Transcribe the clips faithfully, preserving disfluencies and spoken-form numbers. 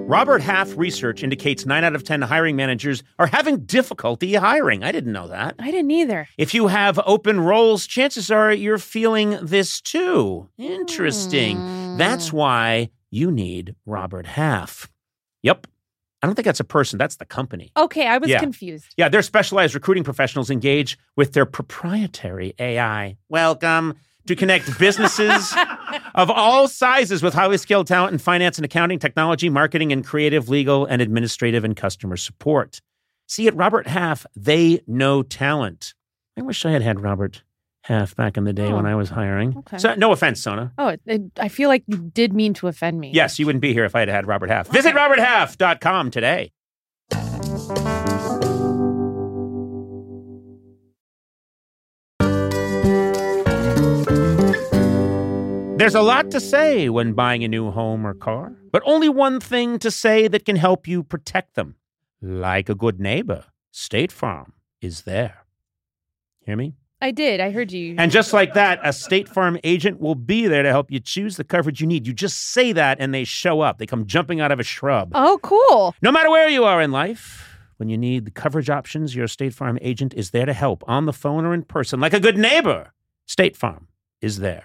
Robert Half research indicates nine out of ten hiring managers are having difficulty hiring. I didn't know that. I didn't either. If you have open roles, chances are you're feeling this too. Interesting. Mm. That's why you need Robert Half. Yep. I don't think that's a person. That's the company. Okay, I was yeah. confused. Yeah, their specialized recruiting professionals engage with their proprietary A I. Welcome to connect businesses of all sizes with highly skilled talent in finance and accounting, technology, marketing, and creative, legal, and administrative and customer support. See, at Robert Half, they know talent. I wish I had had Robert Half back in the day oh. when I was hiring. Okay. So, no offense, Sona. Oh, it, it, I feel like you did mean to offend me. Yes, you wouldn't be here if I had had Robert Half. Okay. Visit robert half dot com today. There's a lot to say when buying a new home or car, but only one thing to say that can help you protect them. Like a good neighbor, State Farm is there. Hear me? I did. I heard you. And just like that, a State Farm agent will be there to help you choose the coverage you need. You just say that and they show up. They come jumping out of a shrub. Oh, cool. No matter where you are in life, when you need the coverage options, your State Farm agent is there to help on the phone or in person. Like a good neighbor, State Farm is there.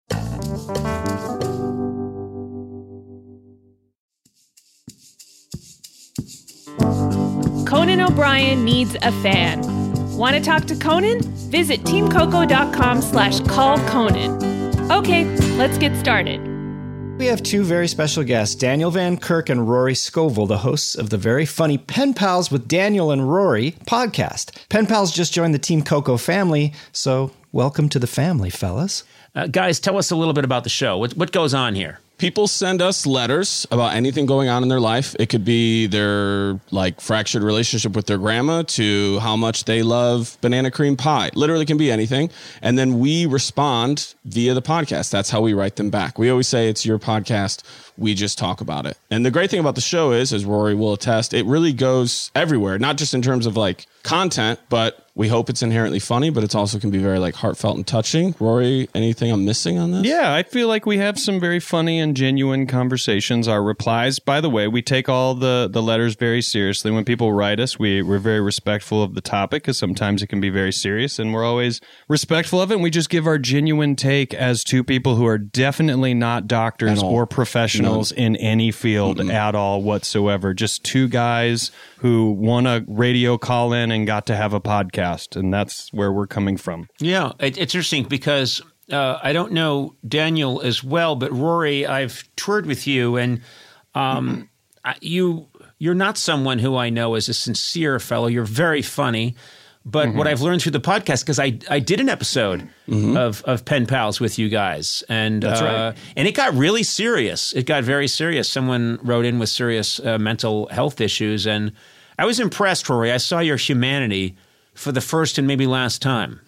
Conan O'Brien needs a fan. Want to talk to Conan? Visit teamcoco.com slash call Conan. Okay, let's get started. We have two very special guests, Daniel Van Kirk and Rory Scovel, the hosts of the very funny Pen Pals with Daniel and Rory podcast. Pen Pals just joined the Team Coco family, so welcome to the family, fellas. Uh, guys, tell us a little bit about the show. What, what goes on here? People send us letters about anything going on in their life. It could be their like fractured relationship with their grandma to how much they love banana cream pie. Literally can be anything. And then we respond via the podcast. That's how we write them back. We always say it's your podcast. We just talk about it. And the great thing about the show is, as Rory will attest, it really goes everywhere, not just in terms of like content, but we hope it's inherently funny, but it also can be very like heartfelt and touching. Rory, anything I'm missing on this? Yeah, I feel like we have some very funny and genuine conversations. Our replies, by the way, we take all the, the letters very seriously. When people write us, we, we're very respectful of the topic because sometimes it can be very serious, and we're always respectful of it. And we just give our genuine take as two people who are definitely not doctors or professionals no. in any field mm-hmm. at all whatsoever. Just two guys who won a radio call-in and got to have a podcast, and that's where we're coming from. Yeah, it, it's interesting because uh, I don't know Daniel as well, but Rory, I've toured with you, and um, mm-hmm. you, you're not someone who I know as a sincere fellow. You're very funny, but mm-hmm. what I've learned through the podcast, because I, I did an episode mm-hmm. of, of Pen Pals with you guys, and that's uh, right. and it got really serious. It got very serious. Someone wrote in with serious uh, mental health issues, and I was impressed, Rory. I saw your humanity for the first and maybe last time.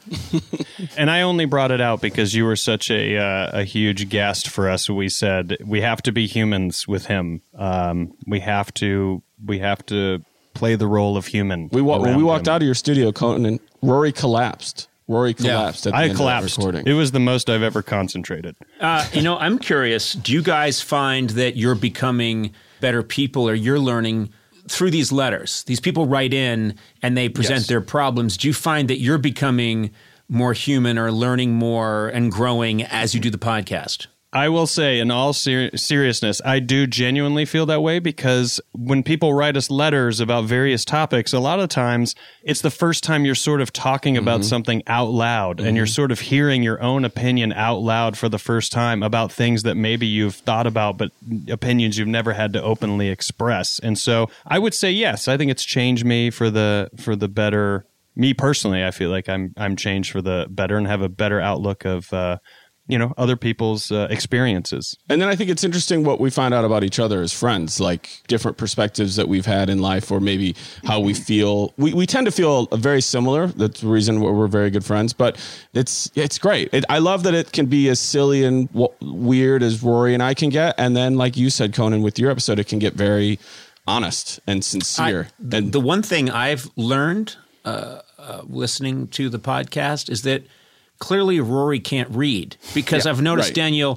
And I only brought it out because you were such a uh, a huge guest for us. We said we have to be humans with him. Um, we have to we have to play the role of human. We wa- when we walked him. out of your studio, Conan, Rory collapsed. Rory collapsed. Yeah. At the I end collapsed. Of that recording. It was the most I've ever concentrated. Uh, you know, I'm curious. Do you guys find that you're becoming better people, or you're learning through these letters? These people write in and they present yes. their problems. Do you find that you're becoming more human or learning more and growing as you do the podcast? I will say, in all ser- seriousness, I do genuinely feel that way, because when people write us letters about various topics, a lot of times it's the first time you're sort of talking about mm-hmm. something out loud, mm-hmm. and you're sort of hearing your own opinion out loud for the first time about things that maybe you've thought about, but opinions you've never had to openly express. And so I would say, yes, I think it's changed me for the for the better. Me personally, I feel like I'm I'm changed for the better and have a better outlook of uh, you know, other people's uh, experiences. And then I think it's interesting what we find out about each other as friends, like different perspectives that we've had in life, or maybe how we feel. We, we tend to feel very similar. That's the reason we're very good friends, but it's it's great. It, I love that it can be as silly and w- weird as Rory and I can get. And then, like you said, Conan, with your episode, it can get very honest and sincere. I, and the one thing I've learned uh, uh, listening to the podcast is that clearly Rory can't read, because yeah, I've noticed, right. Daniel,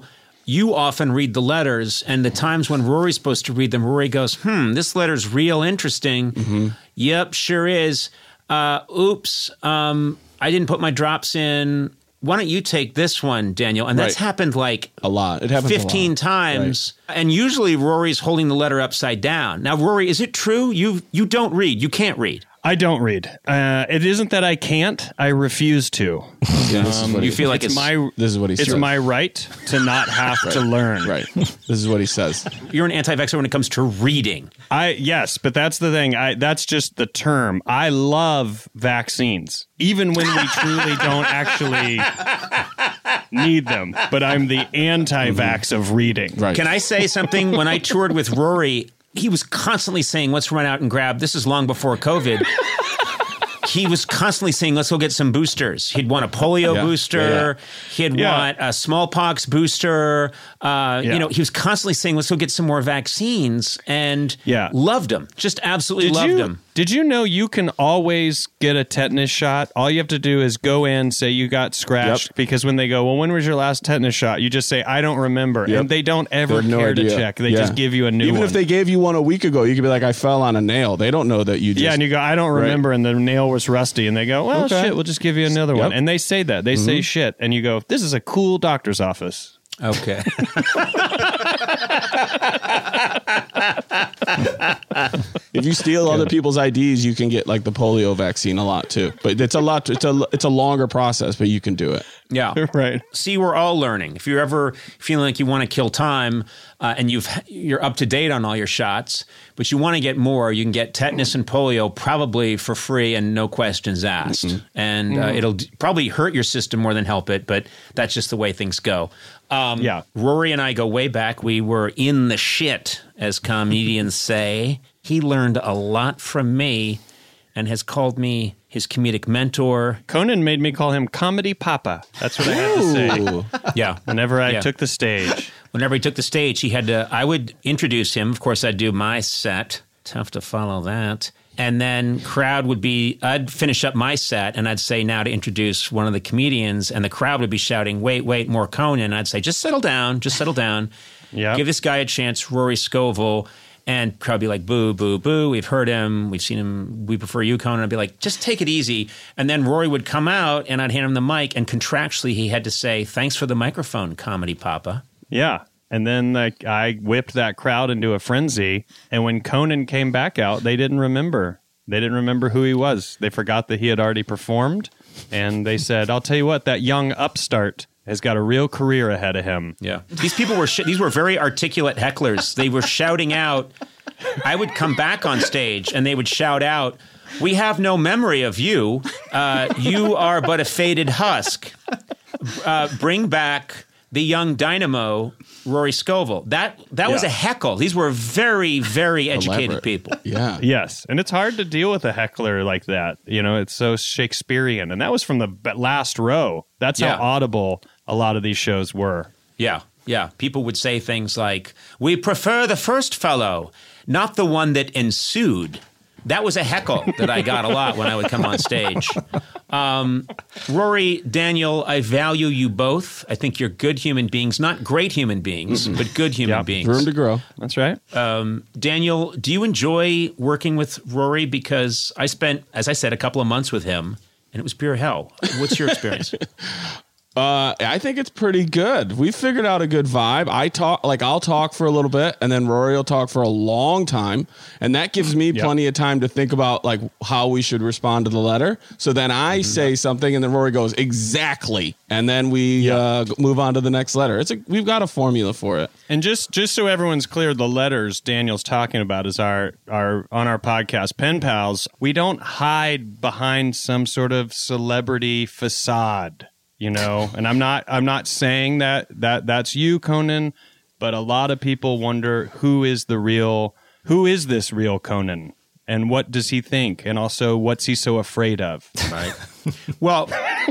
you often read the letters, and the times when Rory's supposed to read them, Rory goes, hmm, this letter's real interesting. Mm-hmm. Yep, sure is. Uh, oops, um, I didn't put my drops in. Why don't you take this one, Daniel? And that's Right. happened like A lot. It happens fifteen a lot. times. And usually Rory's holding the letter upside down. Now, Rory, is it true? You you don't read. You can't read. I don't read. Uh, it isn't that I can't. I refuse to. Yeah, this is what You he- feel like it's it's, my This is what he it's says. my right to not have to learn. Right. This is what he says. you're an anti-vaxxer when it comes to reading. I yes, but that's the thing. I that's just the term. I love vaccines, even when we truly don't actually need them. But I'm the anti-vax of reading. Right. Can I say something? When I toured with Rory, he was constantly saying, let's run out and grab, this is long before COVID. He was constantly saying, let's go get some boosters. He'd want a polio Yeah. booster. Yeah, yeah. He'd Yeah. want a smallpox booster. Uh, Yeah. You know, he was constantly saying, let's go get some more vaccines. And Yeah. loved them. Just absolutely Did loved you, them. Did you know you can always get a tetanus shot? All you have to do is go in, say you got scratched, Yep. because when they go, well, when was your last tetanus shot? You just say, I don't remember. Yep. And they don't ever They have no care idea. to check. They Yeah. just give you a new Even one. if they gave you one a week ago, you could be like, I fell on a nail. They don't know that you just... yeah, and you go, I don't Right. remember, and the nail was rusty. And they go, well, Okay. shit, we'll just give you another one. Yep. And they say that. They say shit. And you go, this is a cool doctor's office. Okay. If you steal other people's I Ds, you can get like the polio vaccine a lot too. But it's a lot. It's a it's a longer process, but you can do it. Yeah. Right. See, we're all learning. If you're ever feeling like you want to kill time uh, and you've you're up to date on all your shots, but you want to get more, you can get tetanus and polio probably for free and no questions asked. Mm-hmm. And uh, it'll d- probably hurt your system more than help it, but that's just the way things go. Um, Yeah. Rory and I go way back. We were in the shit, as comedians say. He learned a lot from me and has called me his comedic mentor. Conan made me call him Comedy Papa. That's what I had to say Ooh. Yeah. whenever I Yeah. took the stage. Whenever he took the stage, he had to, I would introduce him. Of course, I'd do my set. Tough to follow that. And then crowd would be, I'd finish up my set and I'd say now to introduce one of the comedians, and the crowd would be shouting, wait, wait, more Conan. I'd say, just settle down, just settle down. Yeah. Give this guy a chance, Rory Scovel. And crowd would be like, boo, boo, boo. We've heard him. We've seen him. We prefer you, Conan. I'd be like, just take it easy. And then Rory would come out and I'd hand him the mic. And contractually, he had to say, thanks for the microphone, Comedy Papa. Yeah. And then like I whipped that crowd into a frenzy. And when Conan came back out, they didn't remember. They didn't remember who he was. They forgot that he had already performed. And they said, I'll tell you what, that young upstart has got a real career ahead of him. Yeah. These people were, sh- these were very articulate hecklers. They were shouting out. I would come back on stage and they would shout out, we have no memory of you. Uh, you are but a faded husk. Uh, bring back the young dynamo, Rory Scovel. That that was Yeah. a heckle. These were very, very educated Elaborate. people. Yeah. Yes. And it's hard to deal with a heckler like that. You know, it's so Shakespearean. And that was from the b- last row. That's Yeah. how audible a lot of these shows were. Yeah, yeah. People would say things like, we prefer the first fellow, not the one that ensued. That was a heckle that I got a lot when I would come on stage. Um, Rory, Daniel, I value you both. I think you're good human beings, not great human beings, but good human Yep. beings. Room to grow. That's right. Daniel, do you enjoy working with Rory? Because I spent, as I said, a couple of months with him, and it was pure hell. What's your experience? Uh, I think it's pretty good. We figured out a good vibe. I talk, like I'll talk for a little bit, and then Rory will talk for a long time, and that gives me plenty of time to think about like how we should respond to the letter. So then I say something, and then Rory goes exactly, and then we uh, move on to the next letter. It's a, we've got a formula for it. And just just so everyone's clear, the letters Daniel's talking about is our our on our podcast, Pen Pals. We don't hide behind some sort of celebrity facade, you know. And I'm not I'm not saying that that that's you, Conan, but a lot of people wonder who is the real who is this real Conan, and what does he think, and also what's he so afraid of, right? Well,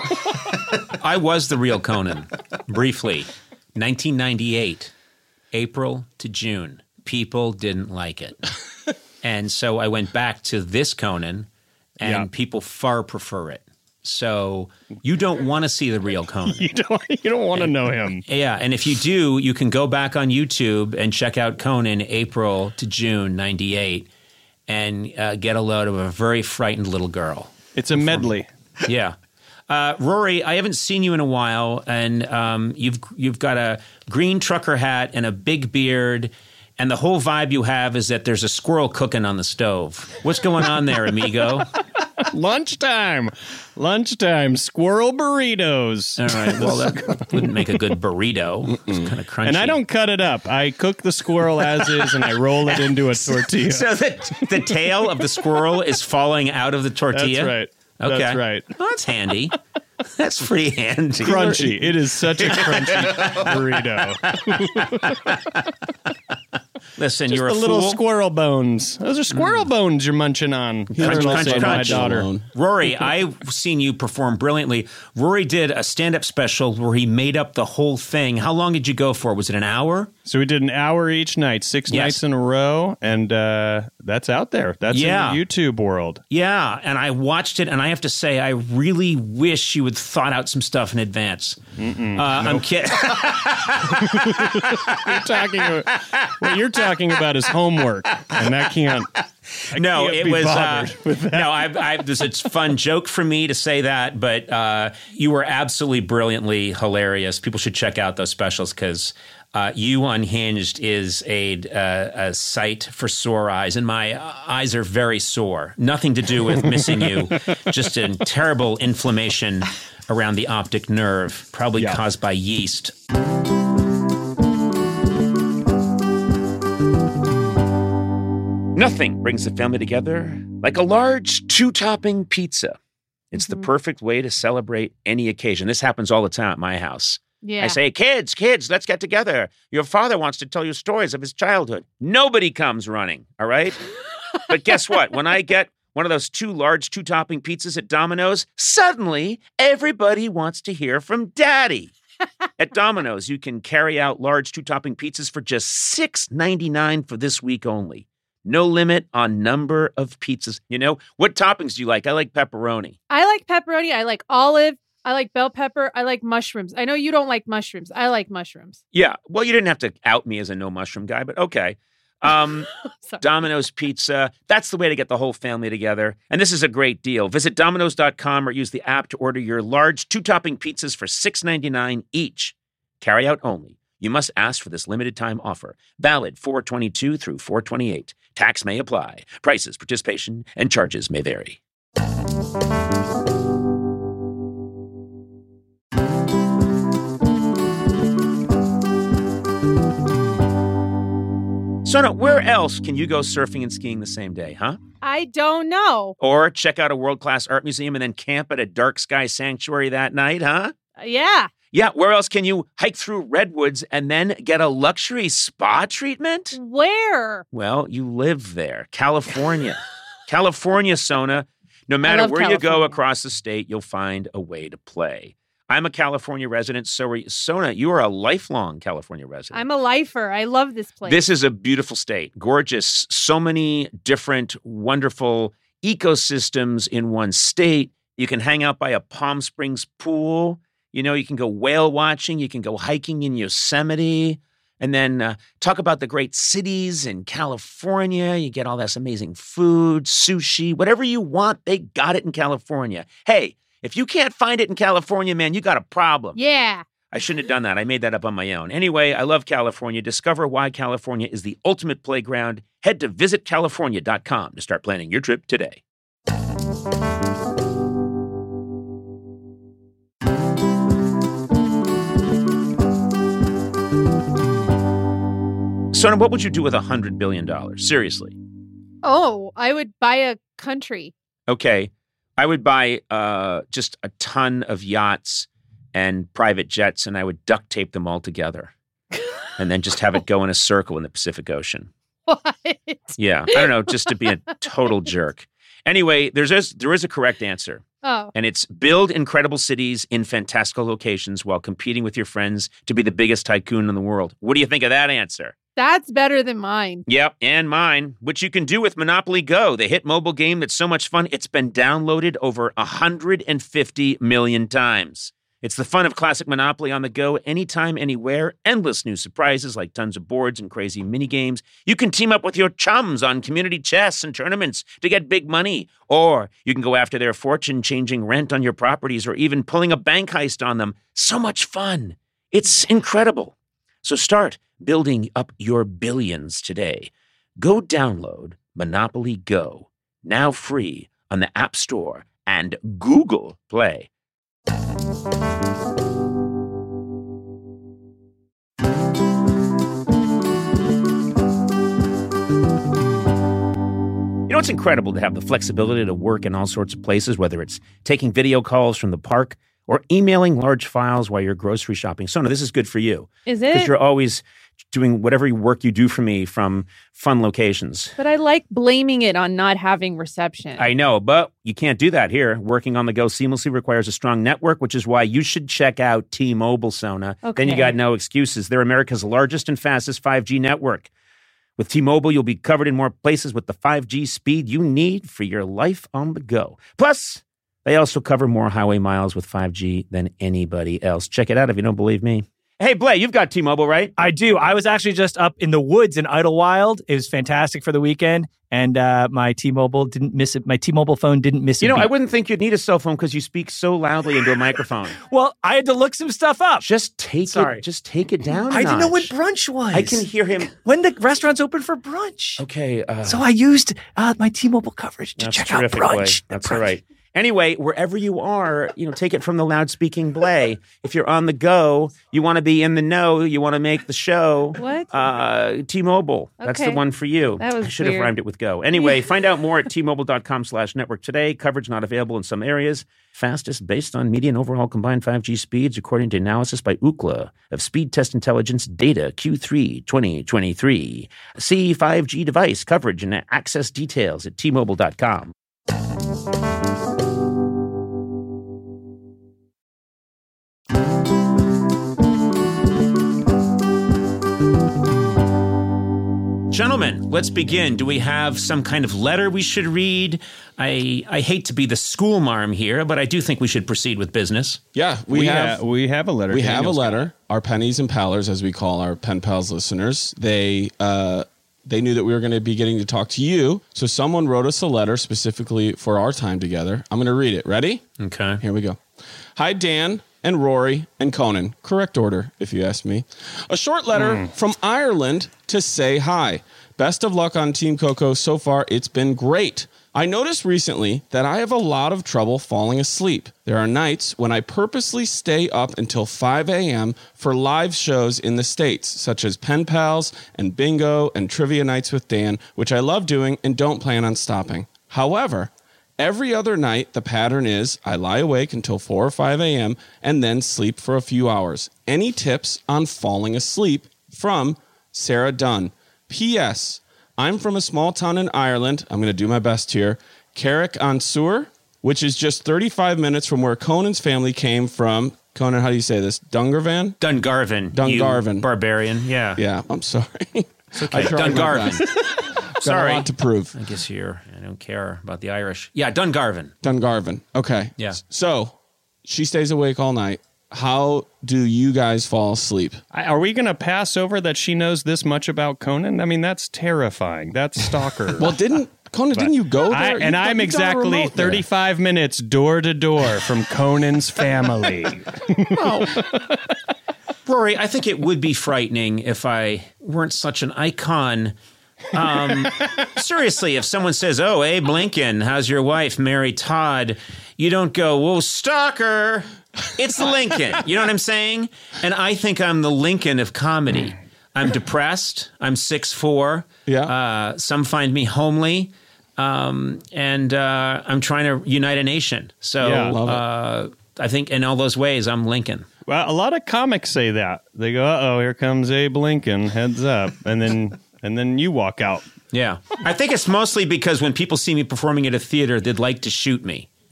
I was the real Conan, briefly. nineteen ninety-eight, April to June. People didn't like it. And so I went back to this Conan, and Yeah. people far prefer it. So you don't want to see the real Conan. You don't you don't want to know him. Yeah, and if you do, you can go back on YouTube and check out Conan April to June ninety-eight and uh, get a load of a very frightened little girl. It's a medley. Yeah. Uh, Rory, I haven't seen you in a while, and um, you've you've got a green trucker hat and a big beard, and the whole vibe you have is that there's a squirrel cooking on the stove. What's going on there, amigo? Lunchtime. Lunchtime. Squirrel burritos. All right. Well, that wouldn't make a good burrito. It's kind of crunchy. And I don't cut it up. I cook the squirrel as is, and I roll it into a tortilla. So the, the tail of the squirrel is falling out of the tortilla? That's right. Okay. That's right. Oh, that's handy. That's pretty handy. Crunchy. It is such a crunchy burrito. Listen, Just you're a the little fool. squirrel bones. Those are squirrel mm. bones you're munching on. Crunch, Little crunch, say, my crunch. daughter. Rory, I've seen you perform brilliantly. Rory did a stand-up special where he made up the whole thing. How long did you go for? Was it an hour? So we did an hour each night, six Yes. nights in a row, and uh, that's out there. That's Yeah. in the YouTube world. Yeah, and I watched it, and I have to say, I really wish you had thought out some stuff in advance. Uh, I'm kidding. You're talking about, what you're talking about is homework, and that can't. I No, can't it be was uh, bothered with that. no. I, I, this it's a fun joke for me to say that, but uh, you were absolutely brilliantly hilarious. People should check out those specials because uh, you Unhinged is a, uh, a sight for sore eyes, and my eyes are very sore. Nothing to do with missing you, just a terrible inflammation around the optic nerve, probably Yeah. caused by yeast. Nothing brings the family together like a large two-topping pizza. It's the perfect way to celebrate any occasion. This happens all the time at my house. Yeah. I say, kids, kids, let's get together. Your father wants to tell you stories of his childhood. Nobody comes running, all right? But guess what? When I get one of those two large two-topping pizzas at Domino's, suddenly everybody wants to hear from Daddy. At Domino's, you can carry out large two-topping pizzas for just six ninety-nine for this week only. No limit on number of pizzas. You know, what toppings do you like? I like pepperoni. I like pepperoni. I like olive. I like bell pepper. I like mushrooms. I know you don't like mushrooms. I like mushrooms. Yeah. Well, you didn't have to out me as a no mushroom guy, but okay. Um, Sorry. Domino's Pizza. That's the way to get the whole family together. And this is a great deal. Visit Domino's dot com or use the app to order your large two-topping pizzas for six ninety-nine each. Carry out only. You must ask for this limited time offer. Valid four twenty-two through four twenty-eight. Tax may apply. Prices, participation, and charges may vary. Sona, where else can you go surfing and skiing the same day, huh? I don't know. Or check out a world-class art museum and then camp at a dark sky sanctuary that night, huh? Uh, yeah. Yeah, where else can you hike through redwoods and then get a luxury spa treatment? Where? Well, you live there. California. California, Sona. No matter love where you go California. across the state, you'll find a way to play. I'm a California resident, so are you. Sona, you are a lifelong California resident. I'm a lifer. I love this place. This is a beautiful state. Gorgeous. So many different, wonderful ecosystems in one state. You can hang out by a Palm Springs pool. You know, you can go whale watching. You can go hiking in Yosemite. And then uh, talk about the great cities in California. You get all this amazing food, sushi, whatever you want, they got it in California. Hey, if you can't find it in California, man, you got a problem. Yeah. I shouldn't have done that. I made that up on my own. Anyway, I love California. Discover why California is the ultimate playground. Head to visit california dot com to start planning your trip today. Sona, what would you do with one hundred billion dollars? Seriously. Oh, I would buy a country. Okay. I would buy uh, just a ton of yachts and private jets, and I would duct tape them all together and then just have it go in a circle in the Pacific Ocean. What? Yeah. I don't know, just to be a total jerk. Anyway, there's a, there is a correct answer, Oh. and it's build incredible cities in fantastical locations while competing with your friends to be the biggest tycoon in the world. What do you think of that answer? That's better than mine. Yep, and mine, which you can do with Monopoly Go, the hit mobile game that's so much fun, it's been downloaded over one hundred fifty million times. It's the fun of classic Monopoly on the go, anytime, anywhere. Endless new surprises like tons of boards and crazy mini games. You can team up with your chums on community chess and tournaments to get big money. Or you can go after their fortune, changing rent on your properties or even pulling a bank heist on them. So much fun. It's incredible. So start building up your billions today. Go download Monopoly Go, now free on the App Store and Google Play. You know, it's incredible to have the flexibility to work in all sorts of places, whether it's taking video calls from the park or emailing large files while you're grocery shopping. Sona, this is good for you. Is it? Because you're always doing whatever work you do for me from fun locations. But I like blaming it on not having reception. I know, but you can't do that here. Working on the go seamlessly requires a strong network, which is why you should check out T-Mobile, Sona. Okay. Then you got no excuses. They're America's largest and fastest five G network. With T-Mobile, you'll be covered in more places with the five G speed you need for your life on the go. Plus, they also cover more highway miles with five G than anybody else. Check it out if you don't believe me. Hey, Blay, you've got T-Mobile, right? I do. I was actually just up in the woods in Idlewild. It was fantastic for the weekend, and uh, my T-Mobile didn't miss it. My T-Mobile phone didn't miss it. You know, beat. I wouldn't think you'd need a cell phone because you speak so loudly into a microphone. Well, I had to look some stuff up. Just take Sorry. it. Just take it down. a I didn't know notch. what brunch was. I can hear him. when the restaurant's open for brunch. Okay. Uh, So I used uh, my T-Mobile coverage to that's check out terrific, brunch. Blay. The That's brunch. all right. Anyway, wherever you are, you know, take it from the loud-speaking Blay. If you're on the go, you want to be in the know, you want to make the show. What? Uh, T-Mobile. That's the Okay. one for you. That was I should have weird. rhymed it with go. Anyway, find out more at T-Mobile.com slash network today. Coverage not available in some areas. Fastest based on median overall combined five G speeds, according to analysis by Ookla of Speed Test Intelligence Data Q three twenty twenty-three. See five G device coverage and access details at T Mobile dot com. Gentlemen, let's begin. Do we have some kind of letter we should read? I I hate to be the school marm here, but I do think we should proceed with business. Yeah, we, We, have ha- we have a letter. we have a Daniel's got. letter. Our pennies and pallers, as we call our pen pals listeners, they uh, they knew that we were going to be getting to talk to you. So someone wrote us a letter specifically for our time together. I'm going to read it. Ready? Okay. Here we go. Hi, Dan and Rory and Conan. Correct order, if you ask me. A short letter Mm. from Ireland to say hi. Best of luck on Team Coco. So far, it's been great. I noticed recently that I have a lot of trouble falling asleep. There are nights when I purposely stay up until five a.m. for live shows in the States, such as Pen Pals and Bingo and Trivia Nights with Dan, which I love doing and don't plan on stopping. However, every other night, the pattern is I lie awake until four or five a.m. and then sleep for a few hours. Any tips on falling asleep? From Sarah Dunn. P S. I'm from a small town in Ireland. I'm going to do my best here. Carrick-on-Suir, which is just thirty-five minutes from where Conan's family came from. Conan, how do you say this? Dungarvan? Dungarvan. Dungarvan. You barbarian. Yeah. Yeah, I'm sorry. It's okay. Dungarvan. Sorry. Sorry. A lot to prove. I guess you're, I don't care about the Irish. Yeah, Dungarvan. Dungarvan. Okay. Yeah. So she stays awake all night. How do you guys fall asleep? I- Are we going to pass over that she knows this much about Conan? I mean, that's terrifying. That's stalker. Well, didn't Conan? Didn't you go there? I, and You- I'm you've done a exactly remote there. thirty-five minutes door to door from Conan's family. Rory, I think it would be frightening if I weren't such an icon. Um, seriously, if someone says, oh, Abe Lincoln, how's your wife, Mary Todd? You don't go, whoa, stalker. It's Lincoln. You know what I'm saying? And I think I'm the Lincoln of comedy. I'm depressed. I'm six foot four. Yeah. Uh, some find me homely. Um, and uh, I'm trying to unite a nation. So Yeah. Love it. uh, I think in all those ways, I'm Lincoln. Well, a lot of comics say that. They go, uh-oh, here comes Abe Lincoln, heads up. And then and then you walk out. Yeah. I think it's mostly because when people see me performing at a theater, they'd like to shoot me.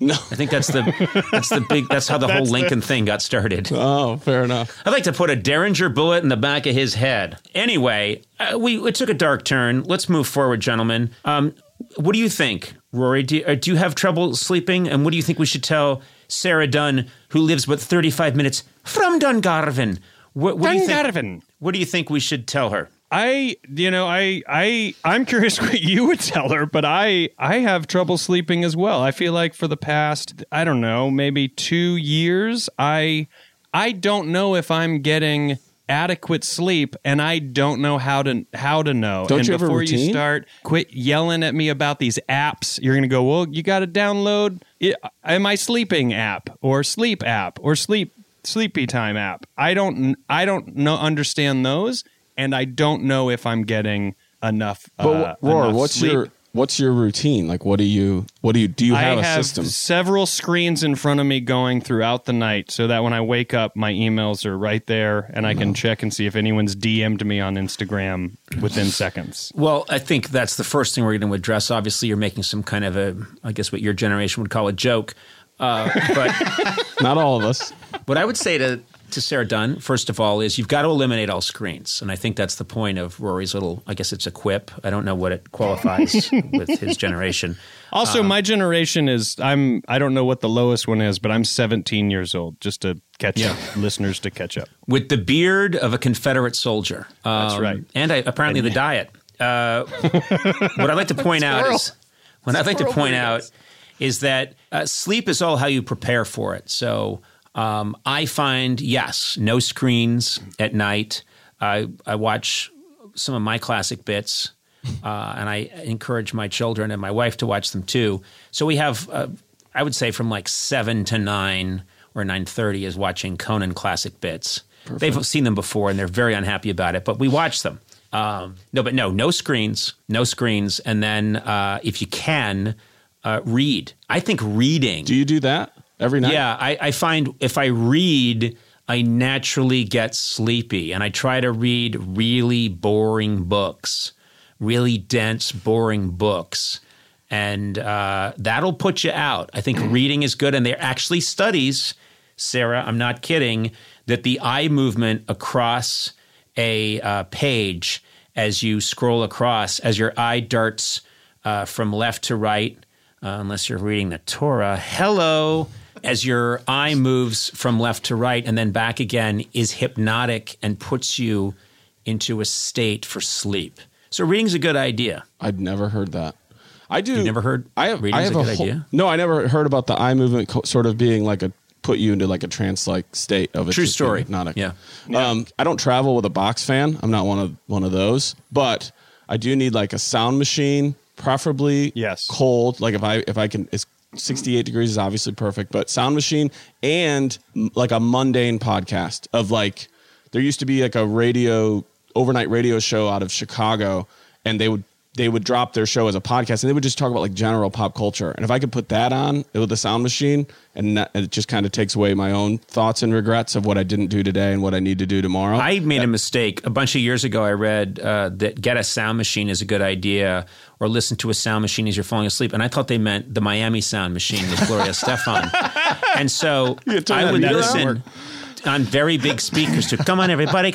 No. I think that's the that's the big that's how the whole Lincoln thing got started. Oh, fair enough. I'd like to put a Derringer bullet in the back of his head. Anyway, uh, we it took a dark turn. Let's move forward, gentlemen. Um, what do you think, Rory? Do you, uh, do you have trouble sleeping? And what do you think we should tell Sarah Dunn, who lives but thirty-five minutes from Dungarvan? What, what do you think? Dungarvan. What do you think we should tell her? I, you know, I, I, I'm curious what you would tell her, but I, I have trouble sleeping as well. I feel like for the past, I don't know, maybe two years, I, I don't know if I'm getting adequate sleep, and I don't know how to, how to know. Don't and you have a before routine? you start, quit yelling at me about these apps. You're going to go, well, you got to download it, am I sleeping app or sleep app or sleep sleepy time app. I don't, I don't know, understand those. And I don't know if I'm getting enough. But uh, Roar, enough what's sleep. your what's your routine? Like, what do you what do you do? You have I a have system? several screens in front of me going throughout the night, so that when I wake up, my emails are right there, and I can check and see if anyone's D M'd me on Instagram within seconds. Well, I think that's the first thing we're going to address. Obviously, you're making some kind of a, I guess what your generation would call a joke. Uh, but Not all of us. what I would say to to Sarah Dunn, first of all, is you've got to eliminate all screens. And I think that's the point of Rory's little, I guess it's a quip. I don't know what it qualifies with his generation. Also, Um, my generation is I'm I don't know what the lowest one is, but I'm seventeen years old. Just to catch up, listeners to catch up. With the beard of a Confederate soldier. Um, That's right. And I, apparently the diet. Uh, what I'd like to point out is, what I'd like to point out is that uh, sleep is all how you prepare for it. So um, I find, yes, no screens at night. I, I watch some of my classic bits, uh, and I encourage my children and my wife to watch them too. So we have, uh, I would say, from like seven to nine or nine thirty is watching Conan classic bits. Perfect. They've seen them before, and they're very unhappy about it, but we watch them. Um, no, but no, no screens, no screens. And then uh, if you can, uh, read. I think reading. Do you do that every night? Yeah, I, I find if I read, I naturally get sleepy. And I try to read really boring books, really dense, boring books. And uh, that'll put you out. I think reading is good. And there are actually studies, Sarah, I'm not kidding, that the eye movement across a uh, page as you scroll across, as your eye darts uh, from left to right, uh, unless you're reading the Torah, hello, as your eye moves from left to right and then back again, is hypnotic and puts you into a state for sleep. So reading's a good idea. I'd never heard that. I do. You never heard I have, reading's I have a a good whole, idea? No, I never heard about the eye movement co- sort of being like a put you into like a trance-like state of it. True just being story. Hypnotic. Yeah. Um, I don't travel with a box fan. I'm not one of one of those, but I do need like a sound machine, preferably Yes. cold. Like if I if I can, it's sixty-eight degrees is obviously perfect, but sound machine and m- like a mundane podcast of like there used to be like a radio overnight radio show out of Chicago, and they would. They would drop their show as a podcast, and they would just talk about like general pop culture. And if I could put that on with a sound machine, and, that, and it just kind of takes away my own thoughts and regrets of what I didn't do today and what I need to do tomorrow. I made a mistake. A bunch of years ago, I read uh, that get a sound machine is a good idea, or listen to a sound machine as you're falling asleep. And I thought they meant the Miami sound machine with Gloria Stefan. And so turn I that would meter listen on very big speakers to come on, everybody.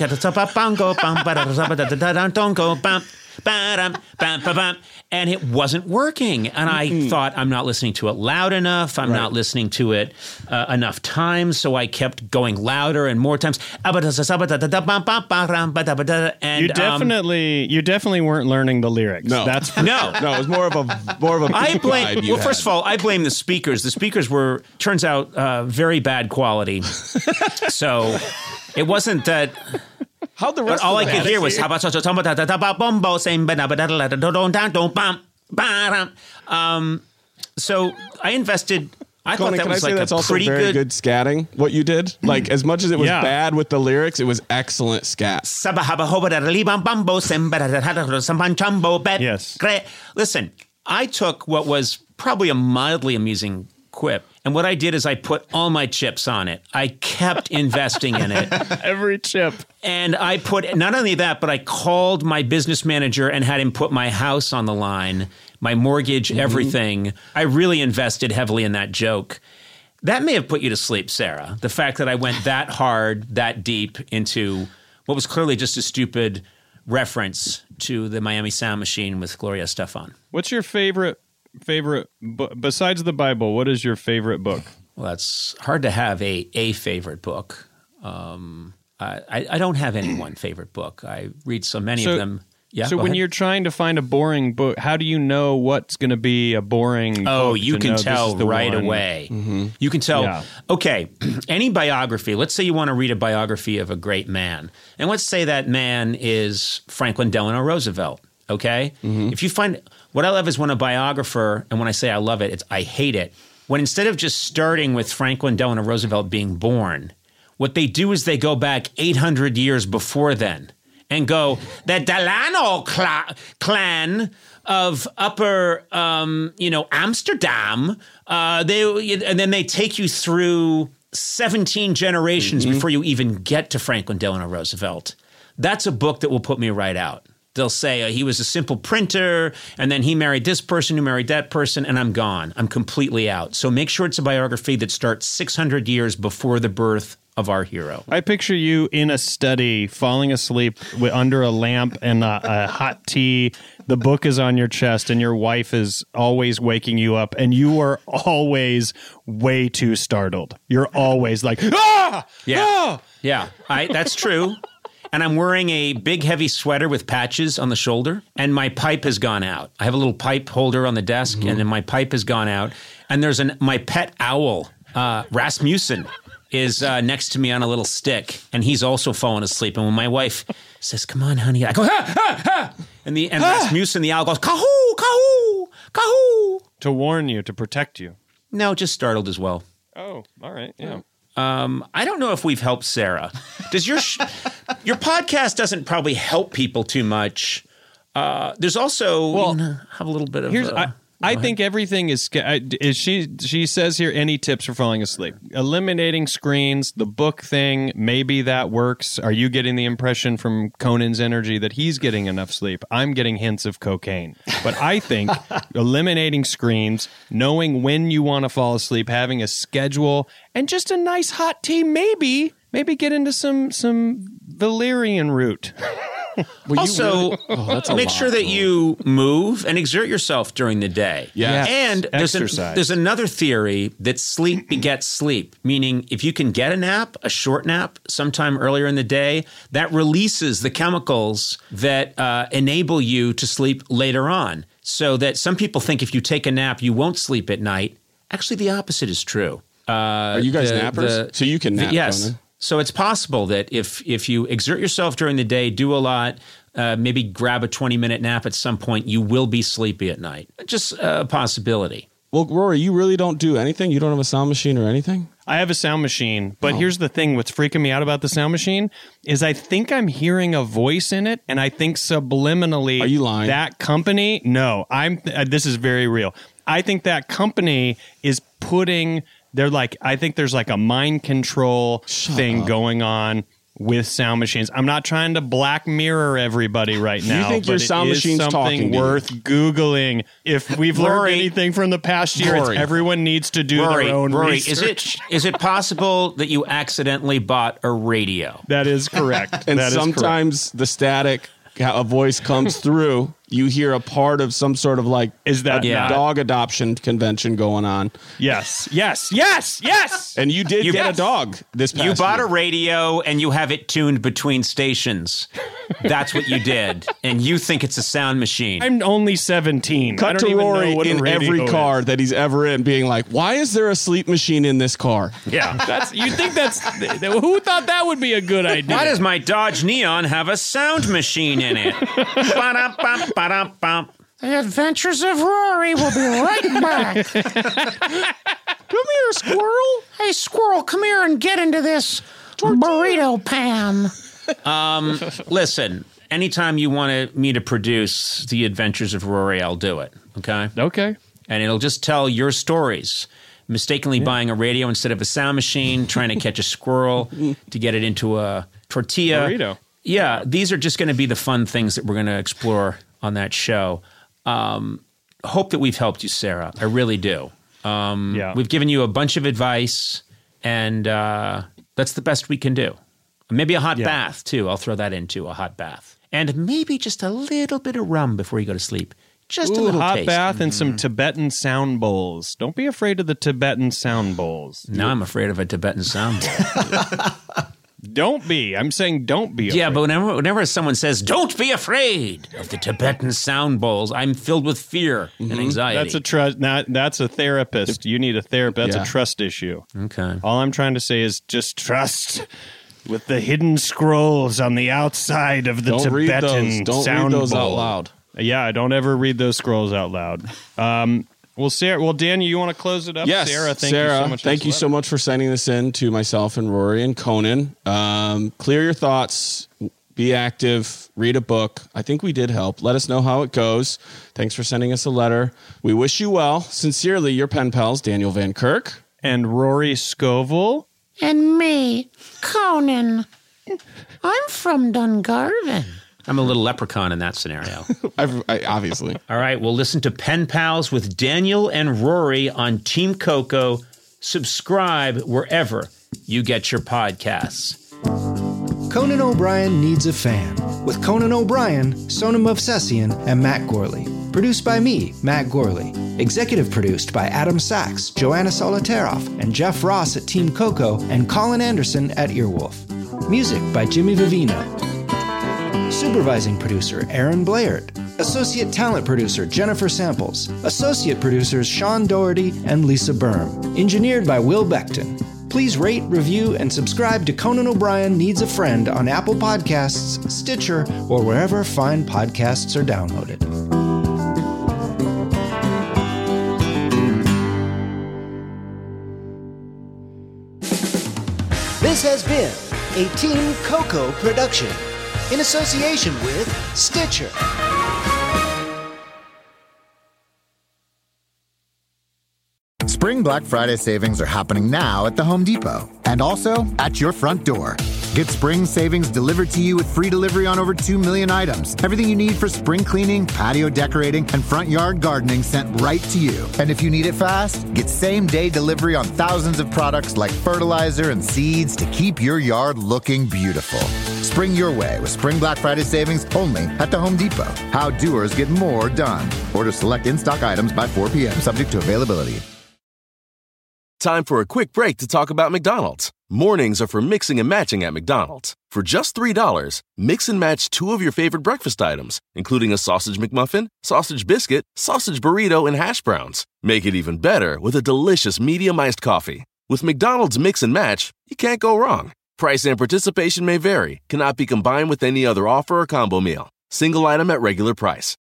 And it wasn't working. And I mm-hmm. thought, I'm not listening to it loud enough. I'm right. not listening to it uh, enough times. So I kept going louder and more times. And, you definitely, um, you definitely weren't learning the lyrics. No, that's no, no. It was more of a more of a. I blame. Vibe you well, had. first of all, I blame the speakers. The speakers were, turns out, uh, very bad quality. So it wasn't that. How the rest but all of I could hear was um, so I invested. I Conan, thought that can was I say like that's a also pretty very good. good scatting. What you did, like as much as it was Yeah. bad with the lyrics, it was excellent scat. Yes. Listen, I took what was probably a mildly amusing quip And what I did is I put all my chips on it. I kept investing in it. Every chip. And I put, not only that, but I called my business manager and had him put my house on the line, my mortgage, mm-hmm. everything. I really invested heavily in that joke. That may have put you to sleep, Sarah. The fact that I went that hard, that deep into what was clearly just a stupid reference to the Miami Sound Machine with Gloria Estefan. What's your favorite favorite bu- besides the Bible? What is your favorite book? Well, it's hard to have a a favorite book. Um, I I don't have any one favorite book. I read so many so, of them. Yeah. So when ahead. you're trying to find a boring book, how do you know what's going to be a boring? Oh, book you to can know tell this is the right one? away. Mm-hmm. You can tell. Yeah. Okay, any biography. Let's say you want to read a biography of a great man, and let's say that man is Franklin Delano Roosevelt. Okay, Mm-hmm. if you find what I love is when a biographer, and when I say I love it, it's I hate it. When instead of just starting with Franklin Delano Roosevelt being born, what they do is they go back eight hundred years before then and go, the Delano cl- clan of upper, um, you know, Amsterdam, uh, they and then they take you through seventeen generations Mm-hmm. before you even get to Franklin Delano Roosevelt. That's a book that will put me right out. They'll say uh, he was a simple printer, and then he married this person who married that person, and I'm gone. I'm completely out. So make sure it's a biography that starts six hundred years before the birth of our hero. I picture you in a study, falling asleep with, under a lamp and a, a hot tea. The book is on your chest, and your wife is always waking you up, and you are always way too startled. You're always like, ah! Yeah. Ah! Yeah, I, that's true. And I'm wearing a big, heavy sweater with patches on the shoulder, and my pipe has gone out. I have a little pipe holder on the desk, mm-hmm. and then my pipe has gone out. And there's an my pet owl, uh, Rasmussen, is uh, next to me on a little stick, and he's also fallen asleep. And when my wife says, "Come on, honey," I go, "Ha, ha, ha!" And the and ah! Rasmussen, the owl, goes, "Kahoo, kahoo, kahoo," to warn you, to protect you. No, just startled as well. Oh, all right, yeah. Um, I don't know if we've helped Sarah. Does your sh- your podcast doesn't probably help people too much? Uh, there's also well, you know, have a little bit of. Here's, uh, I, I think everything is, is. She she says here, any tips for falling asleep? Eliminating screens, the book thing. Maybe that works. Are you getting the impression from Conan's energy that he's getting enough sleep? I'm getting hints of cocaine. But I think eliminating screens, knowing when you want to fall asleep, having a schedule, and just a nice hot tea. Maybe maybe get into some some valerian root. Well, also, really, oh, make lot, sure that bro. you move and exert yourself during the day. Yeah, yes. And there's, Exercise. a, there's another theory that sleep begets sleep, meaning if you can get a nap, a short nap, sometime earlier in the day, that releases the chemicals that uh, enable you to sleep later on. So that some people think if you take a nap, you won't sleep at night. Actually, the opposite is true. Uh, Are you guys the, nappers? The, so you can nap, the, yes. Conan. So it's possible that if if you exert yourself during the day, do a lot, uh, maybe grab a twenty-minute nap at some point, you will be sleepy at night. Just a possibility. Well, Rory, you really don't do anything? You don't have a sound machine or anything? I have a sound machine, but oh. here's the thing. What's freaking me out about the sound machine is I think I'm hearing a voice in it, and I think subliminally Are you lying? that company, no, I'm. Uh, this is very real. I think that company is putting... They're like, I think there's like a mind control Shut thing up. going on with sound machines. I'm not trying to Black Mirror everybody right now. You think but your sound it is machine's talking something to worth you. Googling. If we've learned Rory, anything from the past year, Rory, it's everyone needs to do Rory, their own Rory, research. Is it is it possible that you accidentally bought a radio? That is correct. And that sometimes is correct. the static, a voice comes through, you hear a part of some sort of like is that a yeah. dog adoption convention going on. Yes, yes, yes, yes. And you did You- get yes. a dog this past You bought year. a radio and you have it tuned between stations. That's what you did. And you think it's a sound machine. I'm only seventeen. I Cut don't to even Rory know what a in radio every is. car that he's ever in being like, why is there a sleep machine in this car? Yeah. That's you think that's who thought that would be a good idea? Why does my Dodge Neon have a sound machine in it? Ba-da-bum, ba-da-bum. The Adventures of Rory will be right back. Come here, squirrel. Hey, squirrel, come here and get into this burrito pan. Um, listen, anytime you want me to produce The Adventures of Rory, I'll do it, okay? Okay. And it'll just tell your stories. mistakenly buying a radio instead of a sound machine, trying to catch a squirrel to get it into a tortilla. Burrito. Yeah, these are just going to be the fun things that we're going to explore on that show. Um, hope that we've helped you, Sarah. I really do. Um, Yeah. We've given you a bunch of advice, and uh, that's the best we can do. Maybe a hot Yeah. bath, too. I'll throw that into a hot bath. And maybe just a little bit of rum before you go to sleep. Just a Ooh, little hot taste. bath and some Tibetan sound bowls. Don't be afraid of the Tibetan sound bowls. Now I'm afraid of a Tibetan sound bowl. Don't be. I'm saying don't be. Yeah, afraid. but whenever, whenever someone says, don't be afraid of the Tibetan sound bowls, I'm filled with fear and anxiety. That's a trust. Not that's a therapist. You need a therapist. That's Yeah. a trust issue. Okay. All I'm trying to say is just trust with the hidden scrolls on the outside of the Don't read Tibetan those. Don't sound read those out bowl. loud. Yeah, don't ever read those scrolls out loud. Um, well, Sarah. Well, Daniel, you want to close it up? Yes, Sarah. Thank Sarah, you so much. for thank this you so letter. much for sending this in to myself and Rory and Conan. Um, clear your thoughts. Be active. Read a book. I think we did help. Let us know how it goes. Thanks for sending us a letter. We wish you well. Sincerely, your pen pals, Daniel Van Kirk. And Rory Scovel. And me, Conan. I'm from Dungarvan. I'm a little leprechaun in that scenario. I, I, obviously. All right, we'll listen to Pen Pals with Daniel and Rory on Team Coco. Subscribe wherever you get your podcasts. Conan O'Brien Needs a Fan with Conan O'Brien, Sonam Movsesian, and Matt Gorley. Produced by me, Matt Gorley. Executive produced by Adam Sachs, Joanna Solitaroff, and Jeff Ross at Team Coco, and Colin Anderson at Earwolf. Music by Jimmy Vivino. Supervising producer Aaron Blaird. Associate talent producer Jennifer Samples. Associate producers Sean Doherty and Lisa Berm. Engineered by Will Beckton. Please rate, review, and subscribe to Conan O'Brien Needs a Friend on Apple Podcasts, Stitcher, or wherever fine podcasts are downloaded. This has been a Team Coco production in association with Stitcher. Spring Black Friday savings are happening now at the Home Depot and also at your front door. Get spring savings delivered to you with free delivery on over two million items. Everything you need for spring cleaning, patio decorating, and front yard gardening sent right to you. And if you need it fast, get same-day delivery on thousands of products like fertilizer and seeds to keep your yard looking beautiful. Spring your way with Spring Black Friday savings only at the Home Depot. How doers get more done. Order select in-stock items by four p.m. subject to availability. Time for a quick break to talk about McDonald's. Mornings are for mixing and matching at McDonald's. For just three dollars, mix and match two of your favorite breakfast items, including a sausage McMuffin, sausage biscuit, sausage burrito, and hash browns. Make it even better with a delicious medium iced coffee. With McDonald's Mix and Match, you can't go wrong. Price and participation may vary, cannot be combined with any other offer or combo meal. Single item at regular price.